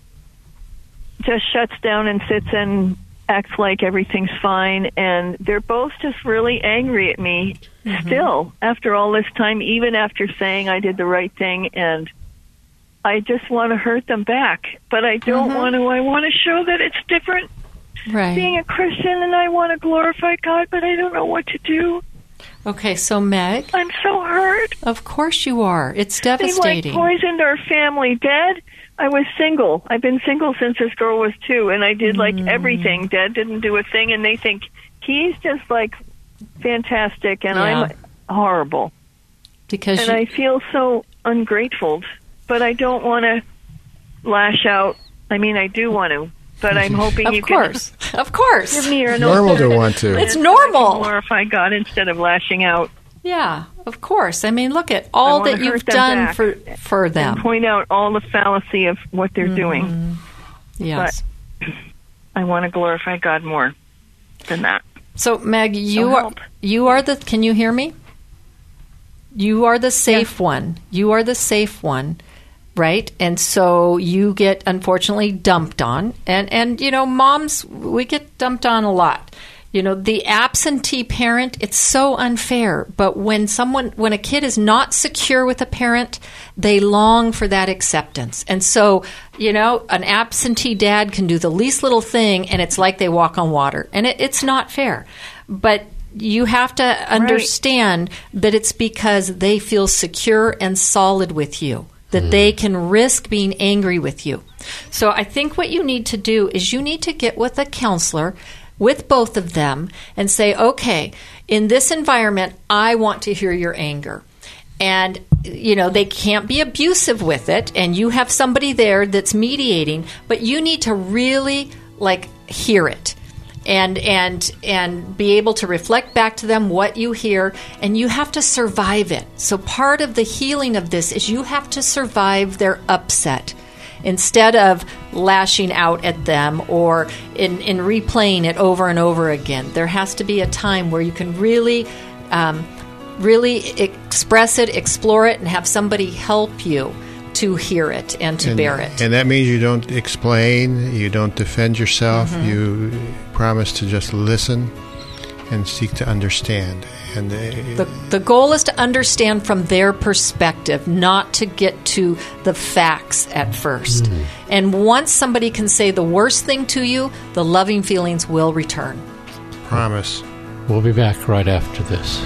just shuts down and sits and acts like everything's fine, and they're both just really angry at me mm-hmm. still after all this time, even after saying I did the right thing, and I just want to hurt them back, but I don't mm-hmm. want to. I want to show that it's different right. being a Christian, and I want to glorify God, but I don't know what to do. Okay, so Meg, I'm so hurt. Of course you are. It's devastating. They like poisoned our family. Dad, I was single. I've been single since this girl was two, and I did like mm. everything. Dad didn't do a thing, and they think he's just like fantastic, and yeah. I'm horrible. Because and you... I feel so ungrateful, but I don't want to lash out. I mean, I do want to, but I'm hoping of you course. can. Of course, give me your it's normal to want to. It's normal. Glorify God instead of lashing out. Yeah, of course. I mean, look at all that you've done for for them. And point out all the fallacy of what they're mm-hmm. doing. Yes. But I want to glorify God more than that. So, Meg, you so are help. you are the. Can you hear me? You are the safe yes. one. You are the safe one, right? And so you get unfortunately dumped on, and and you know, moms, we get dumped on a lot. You know, the absentee parent, it's so unfair. But when someone, when a kid is not secure with a parent, they long for that acceptance. And so, you know, an absentee dad can do the least little thing, and it's like they walk on water. And it, it's not fair. But you have to understand right. that it's because they feel secure and solid with you, that mm. they can risk being angry with you. So I think what you need to do is you need to get with a counselor with both of them and say, okay, in this environment, I want to hear your anger. And, you know, they can't be abusive with it, and you have somebody there that's mediating, but you need to really, like, hear it and and and be able to reflect back to them what you hear, and you have to survive it. So part of the healing of this is you have to survive their upset. Instead of lashing out at them or in, in replaying it over and over again, there has to be a time where you can really, um, really express it, explore it, and have somebody help you to hear it and to and, bear it. And that means you don't explain, you don't defend yourself, mm-hmm. you promise to just listen and seek to understand. And they, the, the goal is to understand from their perspective, not to get to the facts at first. Mm. And once somebody can say the worst thing to you, the loving feelings will return. Promise. We'll be back right after this.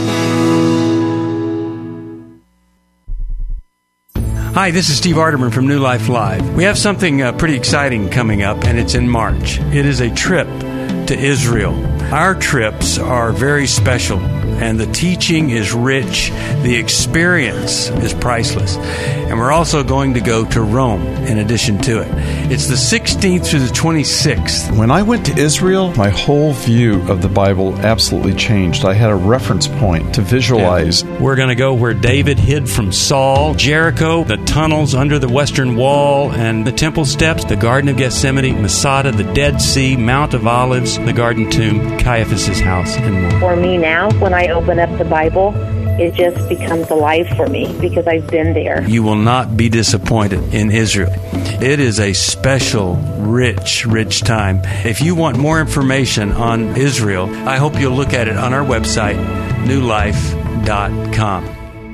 Hi, this is Steve Arterburn from New Life Live. We have something uh, pretty exciting coming up, and it's in March. It is a trip to Israel. Our trips are very special, and the teaching is rich. The experience is priceless. And we're also going to go to Rome in addition to it. It's the sixteenth through the twenty-sixth. When I went to Israel, my whole view of the Bible absolutely changed. I had a reference point to visualize. Yeah. We're going to go where David hid from Saul, Jericho, the tunnels under the Western Wall and the temple steps, the Garden of Gethsemane, Masada, the Dead Sea, Mount of Olives, the Garden Tomb, Caiaphas' house, and more. For me now, when I open up the Bible, it just becomes alive for me because I've been there. You will not be disappointed in Israel. It is a special, rich, rich time. If you want more information on Israel, I hope you'll look at it on our website, new life dot com.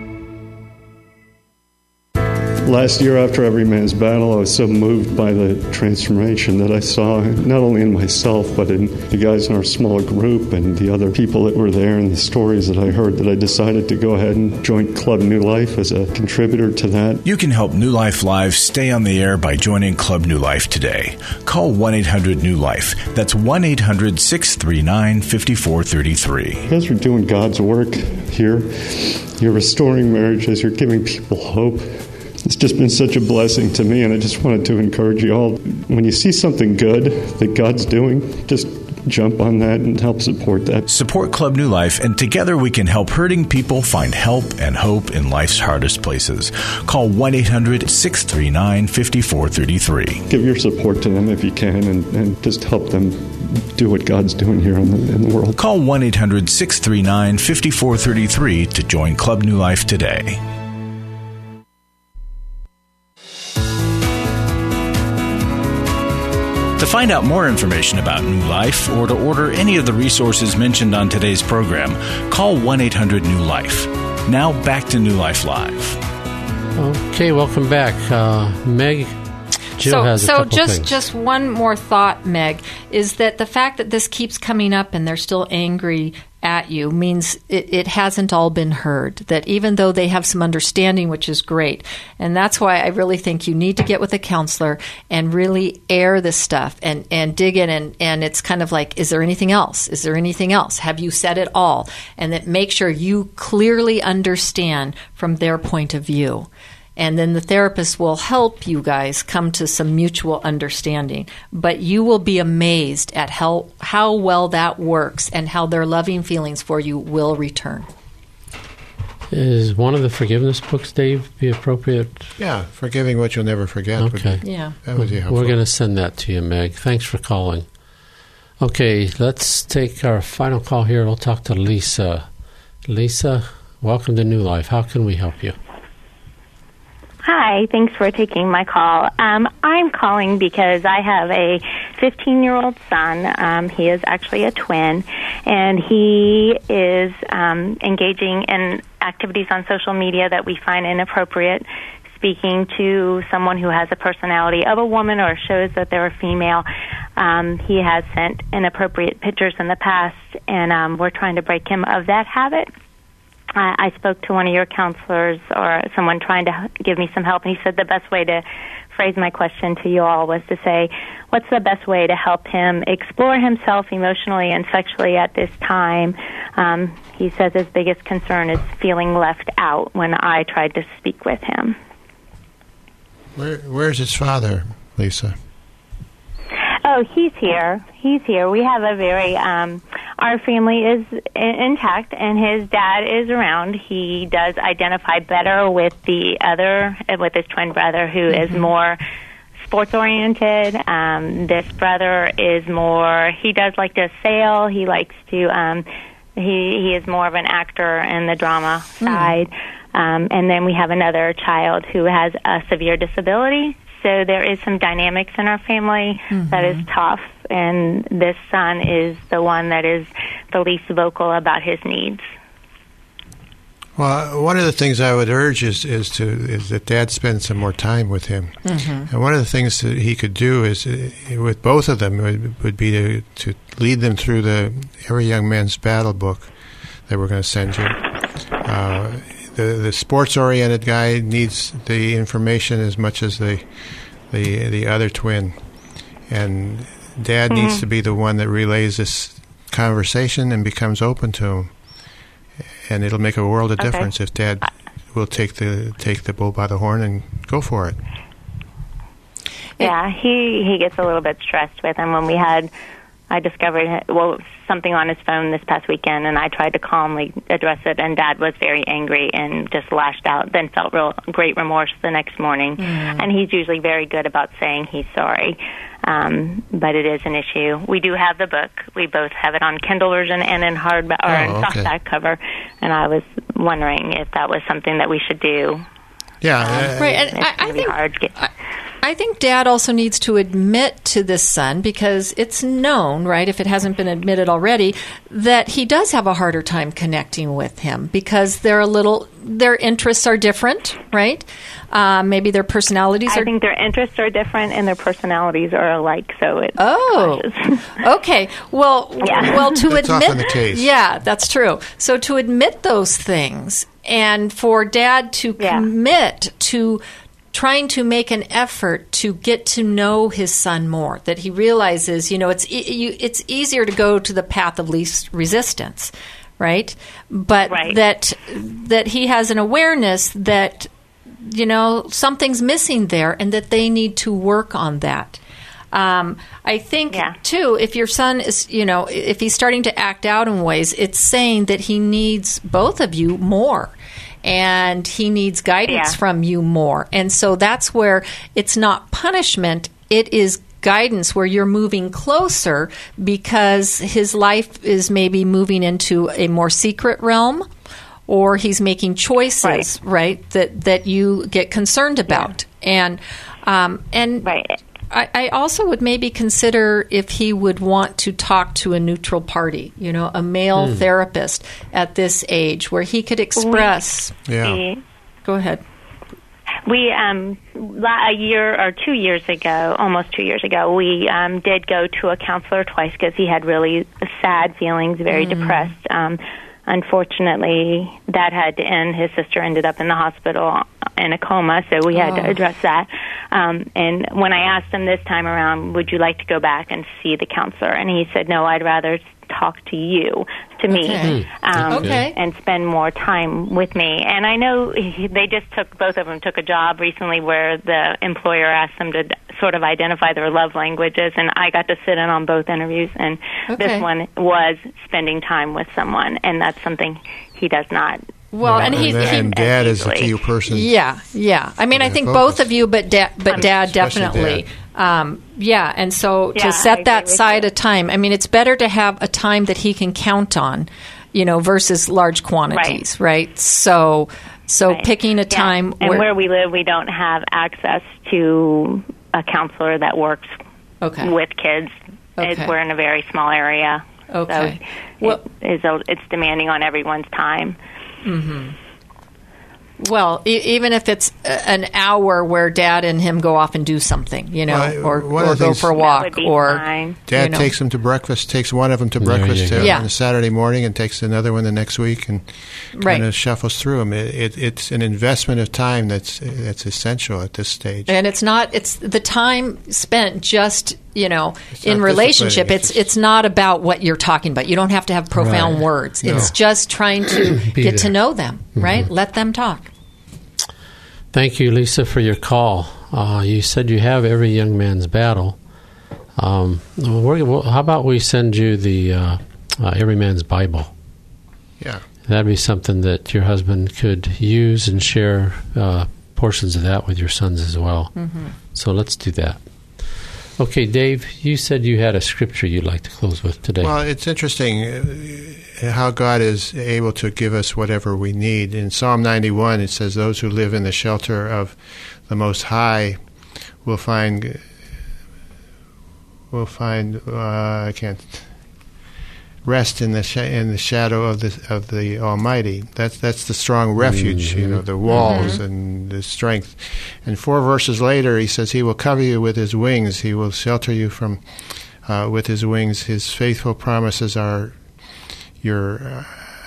Last year, after Every Man's Battle, I was so moved by the transformation that I saw, not only in myself, but in the guys in our small group and the other people that were there and the stories that I heard, that I decided to go ahead and join Club New Life as a contributor to that. You can help New Life Live stay on the air by joining Club New Life today. Call one eight hundred new life. That's one eight hundred six three nine five four three three. You guys are doing God's work here. You're restoring marriages. You're giving people hope. It's just been such a blessing to me, and I just wanted to encourage you all. When you see something good that God's doing, just jump on that and help support that. Support Club New Life, and together we can help hurting people find help and hope in life's hardest places. Call one eight hundred six three nine five four three three. Give your support to them if you can, and, and just help them do what God's doing here in the, in the world. Call one eight hundred six three nine five four three three to join Club New Life today. To find out more information about New Life or to order any of the resources mentioned on today's program, call one eight hundred new life. Now back to New Life Live. Okay, welcome back. Uh, Meg, Jill so, has a so couple just things. just one more thought, Meg, is that the fact that this keeps coming up and they're still angry at you means it, it hasn't all been heard, that even though they have some understanding, which is great. And that's why I really think you need to get with a counselor and really air this stuff and, and dig in. And, and it's kind of like, is there anything else? Is there anything else? Have you said it all? And that make sure you clearly understand from their point of view. And then the therapist will help you guys come to some mutual understanding. But you will be amazed at how, how well that works and how their loving feelings for you will return. Is one of the forgiveness books, Dave, be appropriate? Yeah, Forgiving What You'll Never Forget. Okay. Would, yeah. That would be helpful. We're going to send that to you, Meg. Thanks for calling. Okay, let's take our final call here. We'll talk to Lisa. Lisa, welcome to New Life. How can we help you? Hi, thanks for taking my call. Um, I'm calling because I have a fifteen-year-old son. Um, he is actually a twin, and he is um, engaging in activities on social media that we find inappropriate, speaking to someone who has a personality of a woman or shows that they're a female. Um, he has sent inappropriate pictures in the past, and um, we're trying to break him of that habit. I spoke to one of your counselors or someone trying to give me some help, and he said the best way to phrase my question to you all was to say, what's the best way to help him explore himself emotionally and sexually at this time? Um, he says his biggest concern is feeling left out when I tried to speak with him. Where, where's his father, Lisa? Oh, he's here. He's here. We have a very, um, our family is in- intact, and his dad is around. He does identify better with the other, with his twin brother, who mm-hmm. is more sports-oriented. Um, this brother is more, he does like to sail. He likes to, um, he, he is more of an actor in the drama mm. side. Um, and then we have another child who has a severe disability. So there is some dynamics in our family mm-hmm. that is tough, and this son is the one that is the least vocal about his needs. Well, one of the things I would urge is, is to is that Dad spend some more time with him. Mm-hmm. And one of the things that he could do is, uh, with both of them, would, would be to, to lead them through the Every Young Man's Battle book that we're going to send you. Uh, The, the sports-oriented guy needs the information as much as the the the other twin, and Dad mm-hmm. needs to be the one that relays this conversation and becomes open to him. And it'll make a world of okay. difference if Dad will take the take the bull by the horn and go for it. Yeah, he he gets a little bit stressed with him. When we had, I discovered well something on his phone this past weekend, and I tried to calmly address it, and Dad was very angry and just lashed out, then felt real great remorse the next morning. Mm. And he's usually very good about saying he's sorry, um, but it is an issue. We do have the book. We both have it on Kindle version and in hardback or oh, in okay. softback cover, and I was wondering if that was something that we should do. Yeah, um, uh, right. And it's I, I be think hard to get. I, I think Dad also needs to admit to this son, because it's known, right, if it hasn't been admitted already, that he does have a harder time connecting with him because they're a little, their interests are different, right? Uh, maybe their personalities I are. I think their interests are different and their personalities are alike, so it. Oh, okay. Well, yeah. well, to that's admit, often the case. Yeah, that's true. So to admit those things, and for Dad to yeah. commit to trying to make an effort to get to know his son more, that he realizes, you know, it's e- you, it's easier to go to the path of least resistance, right? But right. that that he has an awareness that, you know, something's missing there and that they need to work on that. Um, I think, yeah. too, if your son is, you know, if he's starting to act out in ways, it's saying that he needs both of you more. And he needs guidance yeah. from you more. And so that's where it's not punishment, it is guidance where you're moving closer because his life is maybe moving into a more secret realm, or he's making choices, right, right that, that you get concerned about. Yeah. And um, and right. I, I also would maybe consider if he would want to talk to a neutral party, you know, a male mm. therapist at this age where he could express. We, yeah. Go ahead. We, um, a year or two years ago, almost two years ago, we um, did go to a counselor twice because he had really sad feelings, very mm. depressed. Um, unfortunately, that had to end. His sister ended up in the hospital in a coma, so we had oh. to address that. Um, and when I asked him this time around, would you like to go back and see the counselor? And he said, no, I'd rather talk to you, to me, okay. Um, okay. and spend more time with me. And I know he, they just took, both of them took a job recently where the employer asked them to sort of identify their love languages, and I got to sit in on both interviews, and okay. this one was spending time with someone, and that's something he does not. Well, and he, and, he and dad is the key person. Yeah, yeah. I mean, I think focus. both of you, but da- but dad definitely. Dad. Um, yeah, and so yeah, to set that side of time, I mean, it's better to have a time that he can count on, you know, versus large quantities, right? right? So, so right. picking a time yeah. and where, where we live, we don't have access to a counselor that works okay. with kids. Okay. It, we're in a very small area, okay. so well, it is a, it's demanding on everyone's time. Mm-hmm. Well, e- even if it's an hour where Dad and him go off and do something, you know, well, or, or go for a walk, or fine. Dad you know. takes them to breakfast, takes one of them to breakfast uh, yeah. on a Saturday morning, and takes another one the next week, and right. kind of shuffles through them. It, it, it's an investment of time that's that's essential at this stage. And it's not it's the time spent just you know it's in relationship. It's it's it's not about what you're talking about. You don't have to have profound right. words. No. It's just trying to get there. to know them. Mm-hmm. Right? Let them talk. Thank you, Lisa, for your call. Uh, you said you have Every Young Man's Battle. Um, we're, well, how about we send you the uh, uh, Every Man's Bible? Yeah. That'd be something that your husband could use and share uh, portions of that with your sons as well. Mm-hmm. So let's do that. Okay, Dave, you said you had a scripture you'd like to close with today. Well, it's interesting uh, how God is able to give us whatever we need. In Psalm ninety-one, it says, those who live in the shelter of the Most High will find, will find, uh, I can't, rest in the sh- in the shadow of the of the Almighty. That's that's the strong refuge, mm-hmm. you know, the walls mm-hmm. and the strength. And four verses later, he says, he will cover you with his wings. He will shelter you from uh, with his wings. His faithful promises are your uh,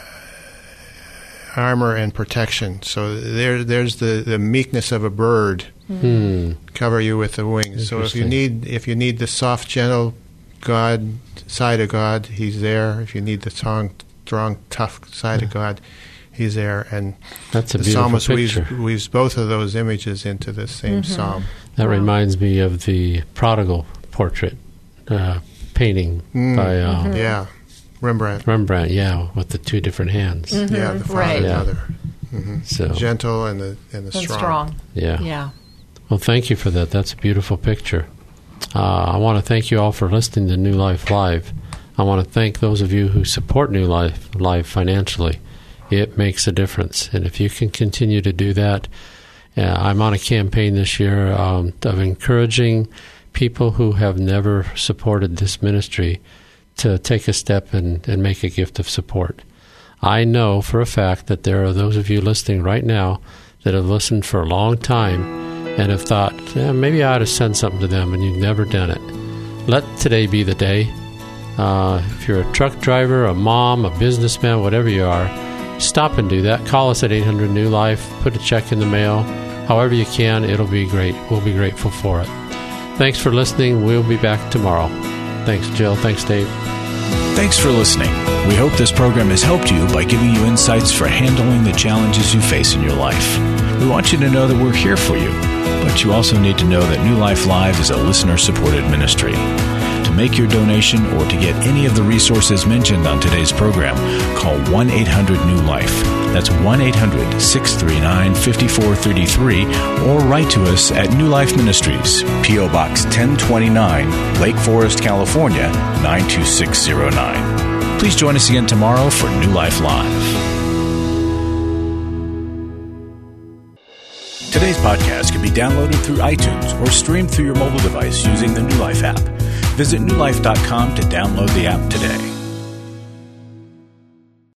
armor and protection. So there, there's the, the meekness of a bird. Mm. Cover you with the wings. So if you need if you need the soft, gentle God side of God, he's there. If you need the strong, strong, tough side yeah. of God, he's there. And that's a the beautiful psalmist picture. weaves, weaves both of those images into the same mm-hmm. psalm. That wow. reminds me of the prodigal portrait uh, painting mm. by uh, mm-hmm. yeah Rembrandt. Rembrandt, yeah, with the two different hands. Mm-hmm. Yeah, the father right. and yeah. mother. Mm-hmm. So gentle and the and the and strong. strong. Yeah, yeah. Well, thank you for that. That's a beautiful picture. Uh, I want to thank you all for listening to New Life Live. I want to thank those of you who support New Life Live financially. It makes a difference. And if you can continue to do that, uh, I'm on a campaign this year um, of encouraging people who have never supported this ministry to take a step and, and make a gift of support. I know for a fact that there are those of you listening right now that have listened for a long time and have thought, eh, maybe I ought to send something to them, and you've never done it. Let today be the day. Uh, if you're a truck driver, a mom, a businessman, whatever you are, stop and do that. Call us at eight hundred New Life. Put a check in the mail. However you can, it'll be great. We'll be grateful for it. Thanks for listening. We'll be back tomorrow. Thanks, Jill. Thanks, Dave. Thanks for listening. We hope this program has helped you by giving you insights for handling the challenges you face in your life. We want you to know that we're here for you, but you also need to know that New Life Live is a listener-supported ministry. To make your donation or to get any of the resources mentioned on today's program, call one eight hundred new life. That's one eight hundred, six three nine, five four three three, or write to us at New Life Ministries, P O. Box ten twenty-nine, Lake Forest, California, nine two six zero nine. Please join us again tomorrow for New Life Live. Today's podcast can be downloaded through iTunes or streamed through your mobile device using the New Life app. Visit new life dot com to download the app today.